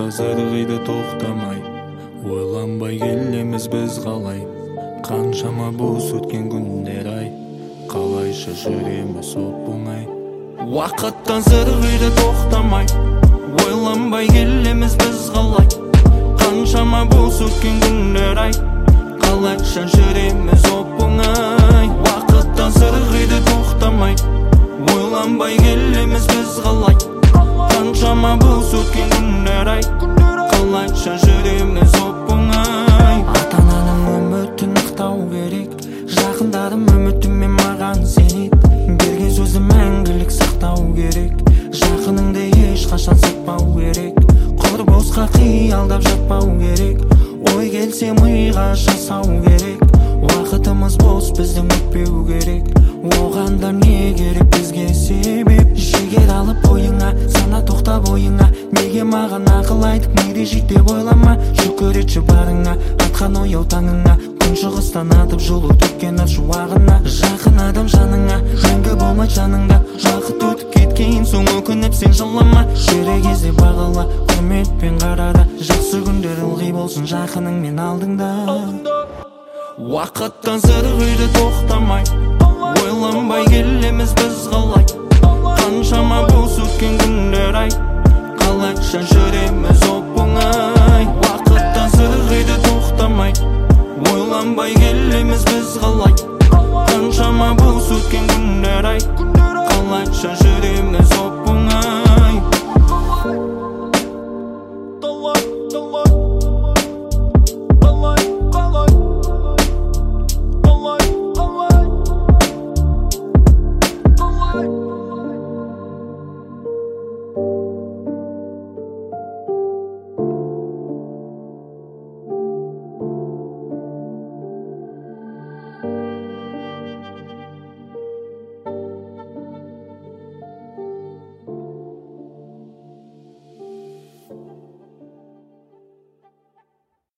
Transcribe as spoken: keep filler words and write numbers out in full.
зырғиды тоқтамай, ойланбай келеміз біз қалай. Қаншама бос өткен күндер ай, қалайша жүреміз оп-оңай. Уақыттан зырғиды тоқтамай, ойланбай келеміз біз қалай. Қаншама бос өткен күндер ай, қалайша жүреміз оп-оңай. Уақыттан зырғиды тоқтамай, ойланбай келеміз біз қалай. Қаншама бос өткен күндер ай, қалайша жүреміз оп-оңай. Ата-ананың үмітін ақтау керек, жақындарым үмітімен маған сенеді. Берген сөзі мәңгілік сақтау керек, жақыныңды ешқашан сатпау керек. Құр босқа қиялдап жатпау керек, ой келсе миға жасау керек. Уақытымыз бос, біздің өтпеу керек, оғанда не керек бізге себеп? Жігер алып ойыңа, сана тоқтап ойыңа, неге маған ақыл айтып неде жит деп ойлама. Жүгіретші барыңа, атқан ояу таңыңа, күн шығыстан атып жылу төккен ат шуағына. Жақын адам жаныңа, мәңгі болмай жаныңда, уақыт өтіп кеткен соң өкініп сен жылама. Керек кезде бағала, құрметпен қарада, жақсы күндер ылғи болсын жақыныңмен алдыңда. Уақыттан зырғиды тоқтамай, ойланбай келеміз біз қалай. Қаншама бос өткен күндер ай, қалайша жүреміз оп-оңай.